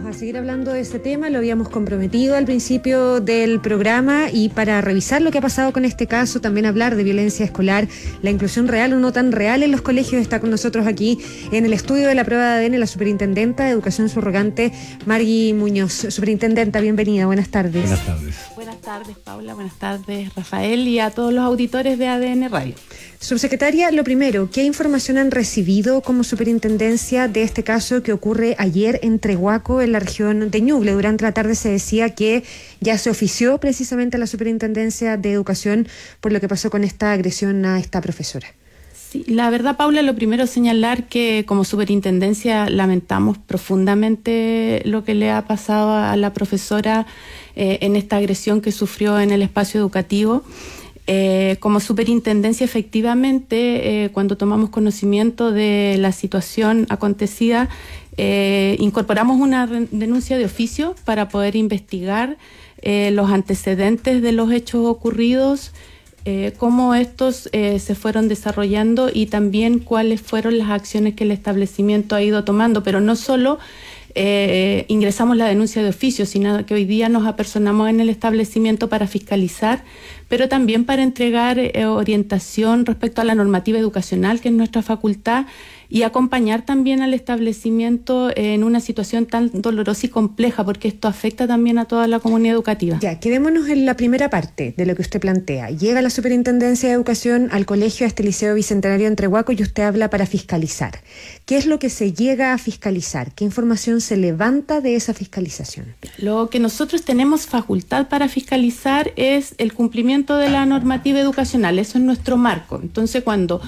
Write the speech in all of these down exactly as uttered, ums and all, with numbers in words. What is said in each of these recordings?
a seguir hablando de este tema, lo habíamos comprometido al principio del programa, y para revisar lo que ha pasado con este caso, también hablar de violencia escolar, la inclusión real o no tan real en los colegios, está con nosotros aquí en el estudio de la prueba de A D N la superintendenta de Educación Subrogante, Margui Muñoz. Superintendenta, bienvenida, buenas tardes. Buenas tardes. Buenas tardes, Paula, buenas tardes, Rafael, y a todos los auditores de A D N Radio. Subsecretaria, lo primero, ¿qué información han recibido como superintendencia de este caso que ocurre ayer en Trehuaco, en la región de Ñuble? Durante la tarde se decía que ya se ofició precisamente a la Superintendencia de Educación por lo que pasó con esta agresión a esta profesora. Sí, la verdad, Paula, lo primero es señalar que como superintendencia lamentamos profundamente lo que le ha pasado a la profesora eh, en esta agresión que sufrió en el espacio educativo. Eh, como superintendencia, efectivamente, eh, cuando tomamos conocimiento de la situación acontecida, eh, incorporamos una re- denuncia de oficio para poder investigar eh, los antecedentes de los hechos ocurridos, eh, cómo estos eh, se fueron desarrollando y también cuáles fueron las acciones que el establecimiento ha ido tomando, pero no solo Eh, ingresamos la denuncia de oficio, sino que hoy día nos apersonamos en el establecimiento para fiscalizar, pero también para entregar eh, orientación respecto a la normativa educacional, que es nuestra facultad, y acompañar también al establecimiento en una situación tan dolorosa y compleja, porque esto afecta también a toda la comunidad educativa. Ya, quedémonos en la primera parte de lo que usted plantea. Llega la Superintendencia de Educación al colegio, a este Liceo Bicentenario en Trehuaco, y usted habla para fiscalizar. ¿Qué es lo que se llega a fiscalizar? ¿Qué información se levanta de esa fiscalización? Lo que nosotros tenemos facultad para fiscalizar es el cumplimiento de la normativa educacional. Eso es nuestro marco. Entonces, cuando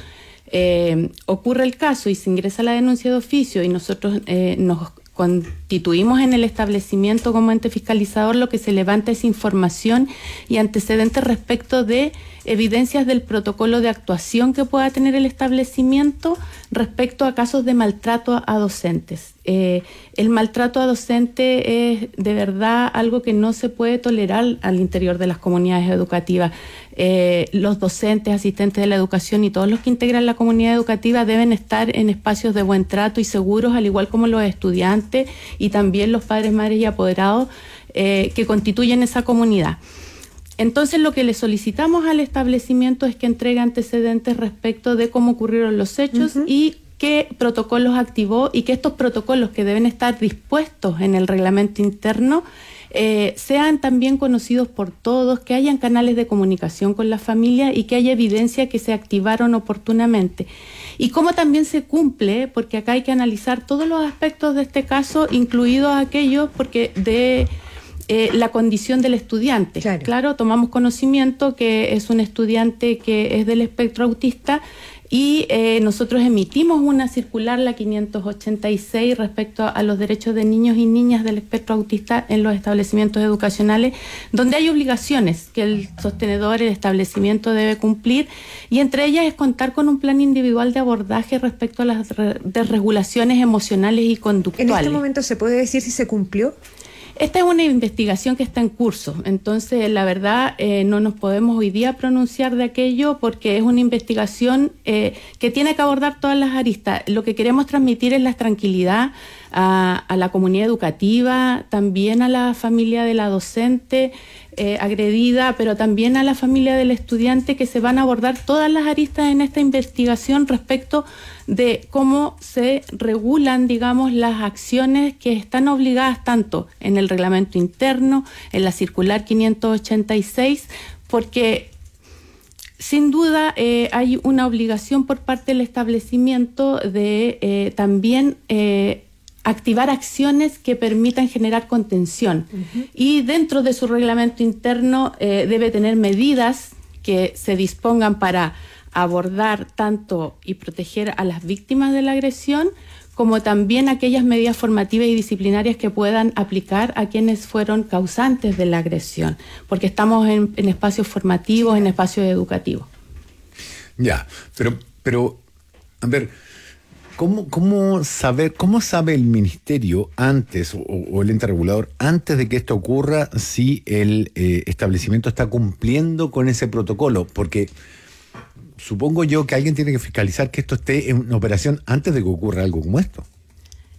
eh, ocurre el caso y se ingresa la denuncia de oficio y nosotros eh, nos constituimos en el establecimiento como ente fiscalizador, lo que se levanta es información y antecedentes respecto de evidencias del protocolo de actuación que pueda tener el establecimiento respecto a casos de maltrato a docentes. Eh, el maltrato a docente es de verdad algo que no se puede tolerar al interior de las comunidades educativas. Eh, los docentes, asistentes de la educación y todos los que integran la comunidad educativa deben estar en espacios de buen trato y seguros, al igual como los estudiantes y también los padres, madres y apoderados eh, que constituyen esa comunidad. Entonces, lo que le solicitamos al establecimiento es que entregue antecedentes respecto de cómo ocurrieron los hechos uh-huh. y qué protocolos activó, y que estos protocolos, que deben estar dispuestos en el reglamento interno, eh, sean también conocidos por todos, que hayan canales de comunicación con la familia y que haya evidencia que se activaron oportunamente. Y cómo también se cumple, porque acá hay que analizar todos los aspectos de este caso, incluidos aquellos porque de Eh, la condición del estudiante. Claro. Claro, tomamos conocimiento que es un estudiante que es del espectro autista y eh, nosotros emitimos una circular, la quinientos ochenta y seis, respecto a, a los derechos de niños y niñas del espectro autista en los establecimientos educacionales, donde hay obligaciones que el sostenedor, el establecimiento debe cumplir, y entre ellas es contar con un plan individual de abordaje respecto a las re- desregulaciones emocionales y conductuales. ¿En este momento se puede decir si se cumplió? Esta es una investigación que está en curso, entonces la verdad eh, no nos podemos hoy día pronunciar de aquello porque es una investigación eh, que tiene que abordar todas las aristas. Lo que queremos transmitir es la tranquilidad a, a la comunidad educativa, también a la familia de la docente eh, agredida, pero también a la familia del estudiante, que se van a abordar todas las aristas en esta investigación respecto de cómo se regulan, digamos, las acciones que están obligadas tanto en el reglamento interno, en la circular quinientos ochenta y seis, porque sin duda eh, hay una obligación por parte del establecimiento de eh, también eh, activar acciones que permitan generar contención. Uh-huh. Y dentro de su reglamento interno eh, debe tener medidas que se dispongan para abordar tanto y proteger a las víctimas de la agresión, como también aquellas medidas formativas y disciplinarias que puedan aplicar a quienes fueron causantes de la agresión, porque estamos en, en espacios formativos, en espacios educativos. Ya, pero, pero a ver, ¿cómo, cómo saber, cómo sabe el ministerio antes, o, o el ente regulador, antes de que esto ocurra, si el eh, establecimiento está cumpliendo con ese protocolo? Porque supongo yo que alguien tiene que fiscalizar que esto esté en operación antes de que ocurra algo como esto.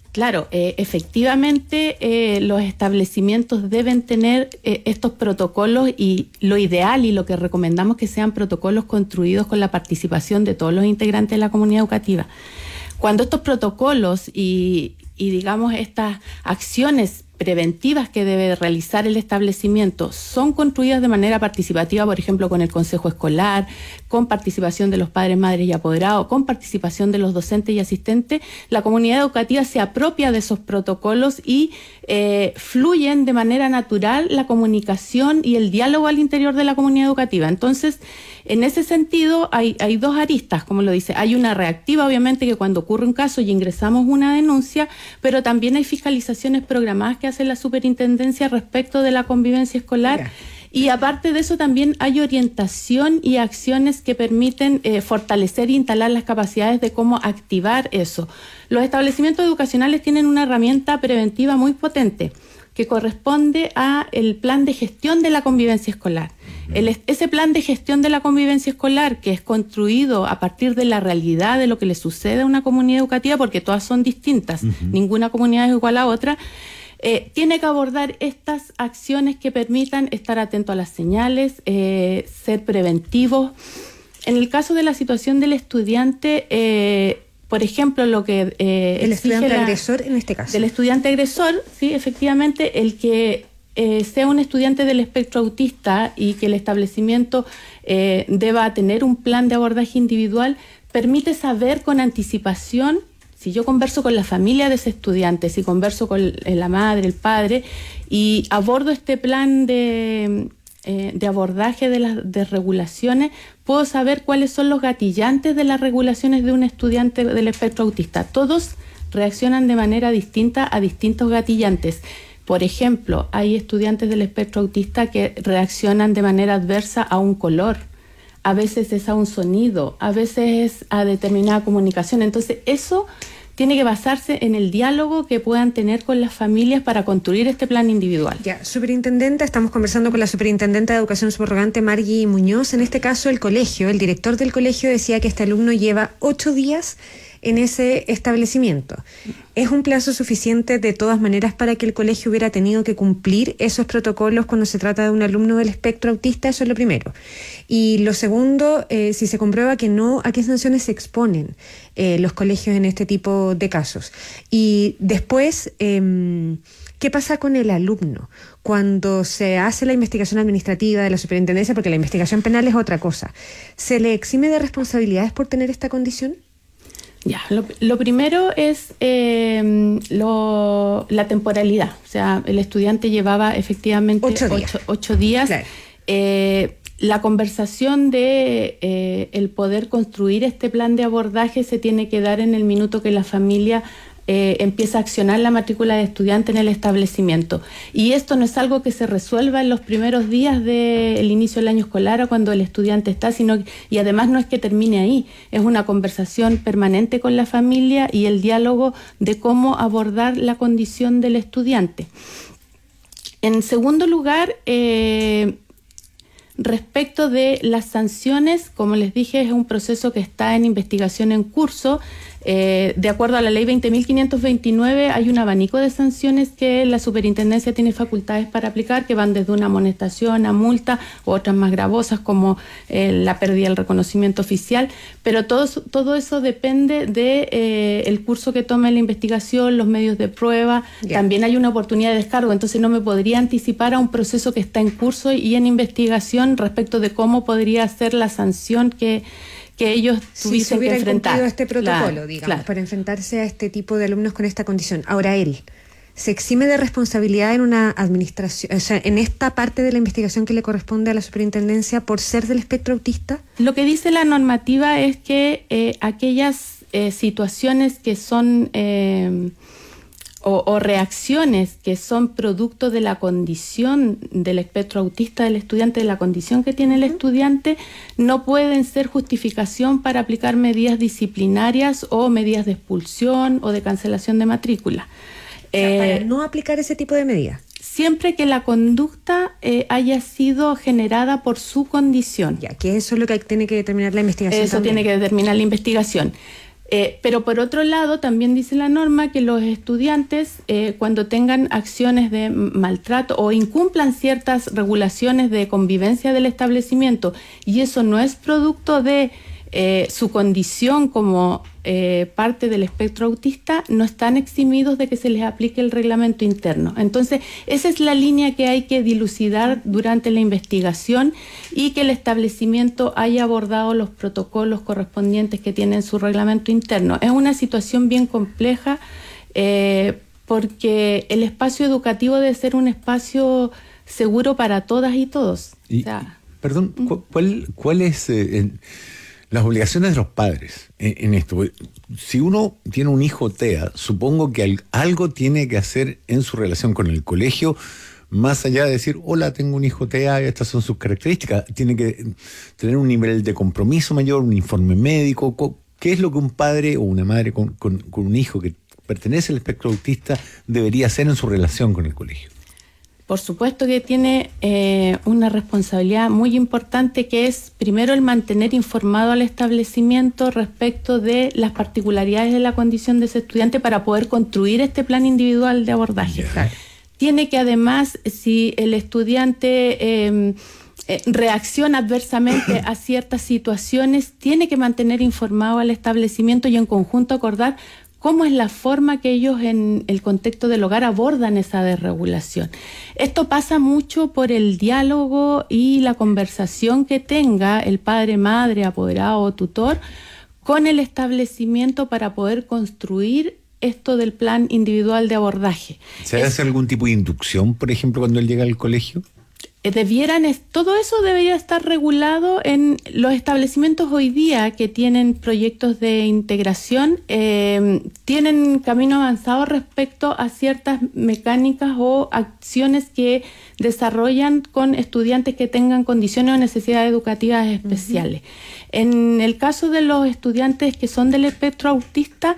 Claro, eh, efectivamente eh, los establecimientos deben tener eh, estos protocolos y lo ideal y lo que recomendamos que sean protocolos construidos con la participación de todos los integrantes de la comunidad educativa. Cuando estos protocolos y, y digamos estas acciones preventivas que debe realizar el establecimiento son construidas de manera participativa, por ejemplo, con el consejo escolar, con participación de los padres, madres y apoderados, con participación de los docentes y asistentes, la comunidad educativa se apropia de esos protocolos y eh, fluyen de manera natural la comunicación y el diálogo al interior de la comunidad educativa. Entonces, en ese sentido, hay, hay dos aristas, como lo dice. Hay una reactiva, obviamente, que cuando ocurre un caso y ingresamos una denuncia, pero también hay fiscalizaciones programadas que hace la superintendencia respecto de la convivencia escolar. Yeah. Y aparte de eso también hay orientación y acciones que permiten eh, fortalecer e instalar las capacidades de cómo activar eso. Los establecimientos educacionales tienen una herramienta preventiva muy potente que corresponde a el plan de gestión de la convivencia escolar. El, ese plan de gestión de la convivencia escolar, que es construido a partir de la realidad de lo que le sucede a una comunidad educativa, porque todas son distintas, uh-huh. ninguna comunidad es igual a otra, Eh, tiene que abordar estas acciones que permitan estar atento a las señales, eh, ser preventivos. En el caso de la situación del estudiante, eh, por ejemplo, lo que... Eh, el estudiante la, agresor en este caso. Del estudiante agresor, sí, efectivamente, el que eh, sea un estudiante del espectro autista y que el establecimiento eh, deba tener un plan de abordaje individual, permite saber con anticipación. Si yo converso con la familia de ese estudiante, si converso con la madre, el padre, y abordo este plan de, eh, de abordaje de las de regulaciones, puedo saber cuáles son los gatillantes de las regulaciones de un estudiante del espectro autista. Todos reaccionan de manera distinta a distintos gatillantes. Por ejemplo, hay estudiantes del espectro autista que reaccionan de manera adversa a un color. A veces es a un sonido, a veces es a determinada comunicación. Entonces, eso tiene que basarse en el diálogo que puedan tener con las familias para construir este plan individual. Ya, superintendente, estamos conversando con la superintendente de Educación Subrogante, Margui Muñoz. En este caso, el colegio, el director del colegio decía que este alumno lleva ocho días en ese establecimiento. ¿Es un plazo suficiente de todas maneras para que el colegio hubiera tenido que cumplir esos protocolos cuando se trata de un alumno del espectro autista? Eso es lo primero. Y lo segundo, eh, si se comprueba que no, ¿a qué sanciones se exponen eh, los colegios en este tipo de casos? Y después, eh, ¿qué pasa con el alumno cuando se hace la investigación administrativa de la superintendencia? Porque la investigación penal es otra cosa. ¿Se le exime de responsabilidades por tener esta condición? Ya, lo, lo primero es eh, lo, la temporalidad. O sea, el estudiante llevaba efectivamente ocho días. Ocho, ocho días. Claro. Eh, la conversación de eh, el poder construir este plan de abordaje se tiene que dar en el minuto que la familia eh, empieza a accionar la matrícula de estudiante en el establecimiento. Y esto no es algo que se resuelva en los primeros días del inicio del año escolar o cuando el estudiante está, sino y además no es que termine ahí, es una conversación permanente con la familia y el diálogo de cómo abordar la condición del estudiante. En segundo lugar, eh, respecto de las sanciones, como les dije, es un proceso que está en investigación en curso. Eh, de acuerdo a la ley veinte mil quinientos veintinueve hay un abanico de sanciones que la superintendencia tiene facultades para aplicar, que van desde una amonestación a multa u otras más gravosas como eh, la pérdida del reconocimiento oficial, pero todo, todo eso depende de eh, el curso que tome la investigación, los medios de prueba. Yeah. También hay una oportunidad de descargo, entonces no me podría anticipar a un proceso que está en curso y en investigación respecto de cómo podría ser la sanción que que ellos tuviesen si que enfrentar. Cumplido este protocolo, claro, digamos, claro. para enfrentarse a este tipo de alumnos con esta condición. Ahora él, ¿se exime de responsabilidad en una administración, o sea, en esta parte de la investigación que le corresponde a la superintendencia por ser del espectro autista? Lo que dice la normativa es que eh, aquellas eh, situaciones que son eh, o, o reacciones que son producto de la condición del espectro autista del estudiante, de la condición que tiene el uh-huh. estudiante, no pueden ser justificación para aplicar medidas disciplinarias o medidas de expulsión o de cancelación de matrícula. O sea, eh, para no aplicar ese tipo de medidas. Siempre que la conducta eh, haya sido generada por su condición. Ya, que eso es lo que tiene que determinar la investigación. Eso también. tiene que determinar la investigación. Eh, pero por otro lado, también dice la norma que los estudiantes, eh, cuando tengan acciones de maltrato o incumplan ciertas regulaciones de convivencia del establecimiento, y eso no es producto de eh, su condición como eh, parte del espectro autista, no están eximidos de que se les aplique el reglamento interno. Entonces, esa es la línea que hay que dilucidar durante la investigación, y que el establecimiento haya abordado los protocolos correspondientes que tiene en su reglamento interno. Es una situación bien compleja, eh, porque el espacio educativo debe ser un espacio seguro para todas y todos. Y, o sea, perdón, ¿cuál, cuál es eh, en, las obligaciones de los padres en, en esto? Si uno tiene un hijo TEA, supongo que al, algo tiene que hacer en su relación con el colegio, más allá de decir, hola, tengo un hijo TEA, estas son sus características. Tiene que tener un nivel de compromiso mayor, un informe médico. ¿Qué es lo que un padre o una madre con, con, con un hijo que pertenece al espectro autista debería hacer en su relación con el colegio? Por supuesto que tiene eh, una responsabilidad muy importante, que es primero el mantener informado al establecimiento respecto de las particularidades de la condición de ese estudiante para poder construir este plan individual de abordaje. Yeah. Tiene que además, si el estudiante eh, eh, reacciona adversamente a ciertas situaciones, tiene que mantener informado al establecimiento y en conjunto acordar cómo es la forma que ellos en el contexto del hogar abordan esa desregulación. Esto pasa mucho por el diálogo y la conversación que tenga el padre, madre, apoderado o tutor con el establecimiento para poder construir esto del plan individual de abordaje. ¿Se hace algún tipo de inducción, por ejemplo, cuando él llega al colegio? Debieran, todo eso debería estar regulado en los establecimientos hoy día que tienen proyectos de integración, eh, tienen camino avanzado respecto a ciertas mecánicas o acciones que desarrollan con estudiantes que tengan condiciones o necesidades educativas especiales. Uh-huh. En el caso de los estudiantes que son del espectro autista,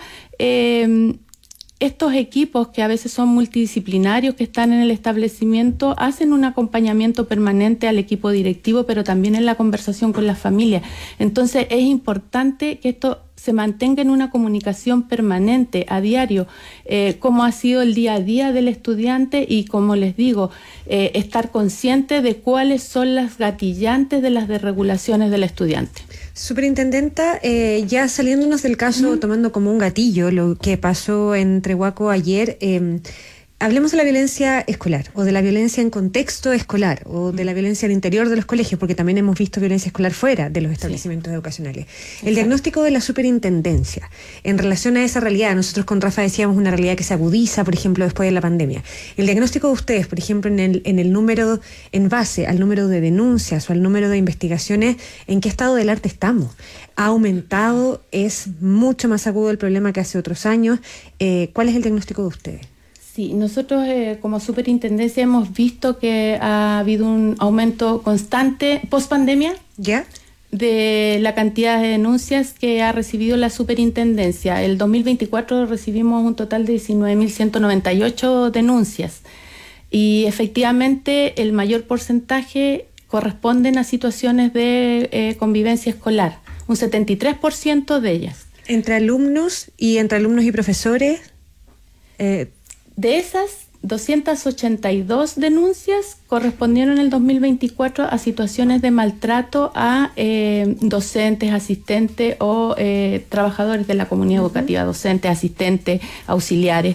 eh, estos equipos que a veces son multidisciplinarios que están en el establecimiento hacen un acompañamiento permanente al equipo directivo, pero también en la conversación con las familias. Entonces es importante que esto se mantenga en una comunicación permanente, a diario, eh, cómo ha sido el día a día del estudiante y, como les digo, eh, estar consciente de cuáles son las gatillantes de las desregulaciones del estudiante. Superintendenta, eh, ya saliéndonos del caso, uh-huh. tomando como un gatillo lo que pasó en Trehuaco ayer, eh, hablemos de la violencia escolar o de la violencia en contexto escolar o de la violencia al interior de los colegios, porque también hemos visto violencia escolar fuera de los establecimientos sí. educacionales. Exacto. El diagnóstico de la superintendencia en relación a esa realidad, nosotros con Rafa decíamos una realidad que se agudiza, por ejemplo, después de la pandemia. El diagnóstico de ustedes, por ejemplo, en el, en el número, en base al número de denuncias o al número de investigaciones, ¿en qué estado del arte estamos? ¿Ha aumentado? ¿Es mucho más agudo el problema que hace otros años? Eh, ¿Cuál es el diagnóstico de ustedes? Sí, nosotros eh, como superintendencia hemos visto que ha habido un aumento constante post pandemia ¿Ya? de la cantidad de denuncias que ha recibido la superintendencia. El dos mil veinticuatro recibimos un total de diecinueve mil ciento noventa y ocho denuncias y efectivamente el mayor porcentaje corresponden a situaciones de eh, convivencia escolar, un setenta y tres por ciento de ellas. ¿Entre alumnos y entre alumnos y profesores? Eh, De esas, doscientas ochenta y dos denuncias correspondieron en el dos mil veinticuatro a situaciones de maltrato a eh, docentes, asistentes o eh, trabajadores de la comunidad uh-huh. educativa, docentes, asistentes, auxiliares.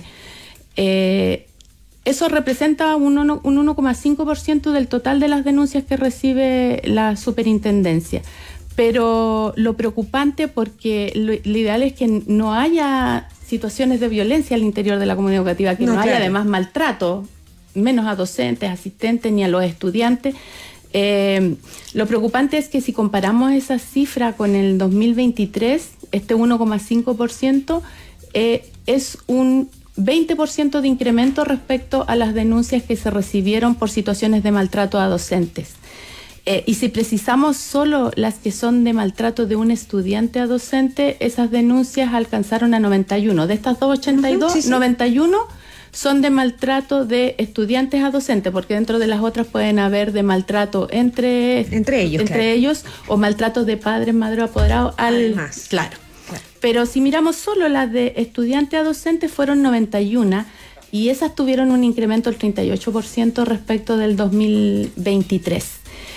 Eh, eso representa un uno coma cinco por ciento del total de las denuncias que recibe la superintendencia. Pero lo preocupante, porque lo, lo ideal es que no haya situaciones de violencia al interior de la comunidad educativa, que no, no haya claro. además maltrato, menos a docentes, asistentes ni a los estudiantes. Eh, lo preocupante es que si comparamos esa cifra con el dos mil veintitrés, este uno coma cinco por ciento eh, es un veinte por ciento de incremento respecto a las denuncias que se recibieron por situaciones de maltrato a docentes. Eh, y si precisamos solo las que son de maltrato de un estudiante a docente, esas denuncias alcanzaron a noventa y uno. De estas doscientos ochenta y dos, uh-huh, sí, sí. noventa y uno son de maltrato de estudiantes a docentes, porque dentro de las otras pueden haber de maltrato entre, entre ellos, entre claro. ellos o maltrato de padres, madre o apoderado al... Además. Claro. Claro. Pero si miramos solo las de estudiante a docente, fueron noventa y uno, y esas tuvieron un incremento del treinta y ocho por ciento respecto del dos mil veintitrés.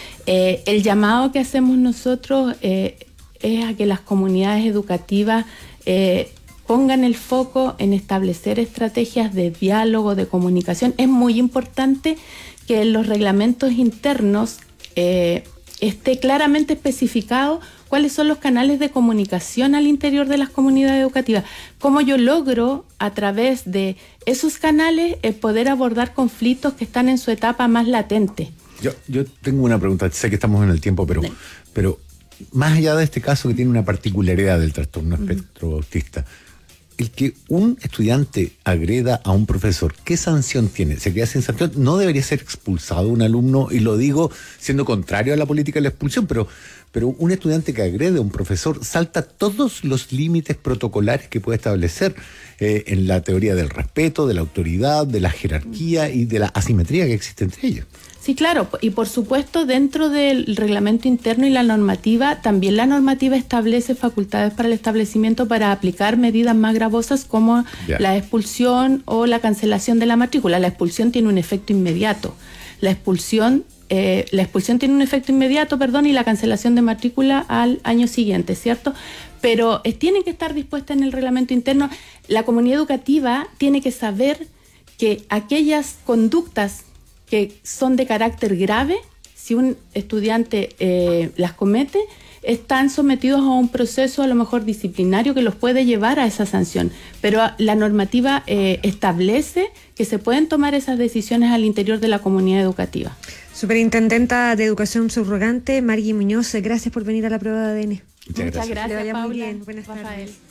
Eh, el llamado que hacemos nosotros eh, es a que las comunidades educativas eh, pongan el foco en establecer estrategias de diálogo, de comunicación. Es muy importante que en los reglamentos internos eh, esté claramente especificado cuáles son los canales de comunicación al interior de las comunidades educativas. Cómo yo logro, a través de esos canales, eh, poder abordar conflictos que están en su etapa más latente. Yo, yo tengo una pregunta, sé que estamos en el tiempo, pero, sí. pero más allá de este caso que tiene una particularidad del trastorno espectro uh-huh. autista, el que un estudiante agreda a un profesor, ¿qué sanción tiene? ¿Se queda sin sanción? ¿No debería ser expulsado un alumno? Y lo digo siendo contrario a la política de la expulsión, pero, pero un estudiante que agrede a un profesor salta todos los límites protocolares que puede establecer eh, en la teoría del respeto, de la autoridad, de la jerarquía y de la asimetría que existe entre ellos. Sí, claro, y por supuesto dentro del reglamento interno y la normativa, también la normativa establece facultades para el establecimiento para aplicar medidas más gravosas como yeah. la expulsión o la cancelación de la matrícula. La expulsión tiene un efecto inmediato. La expulsión, eh, la expulsión tiene un efecto inmediato, perdón, y la cancelación de matrícula al año siguiente, ¿cierto? Pero eh, tienen que estar dispuestas en el reglamento interno. La comunidad educativa tiene que saber que aquellas conductas que son de carácter grave, si un estudiante eh, las comete, están sometidos a un proceso a lo mejor disciplinario que los puede llevar a esa sanción. Pero la normativa eh, establece que se pueden tomar esas decisiones al interior de la comunidad educativa. Superintendenta de Educación Subrogante, Margui Muñoz, gracias por venir a la prueba de A D N. Muchas gracias, Muchas gracias, Paula. muy bien. Buenas Rafael. tardes.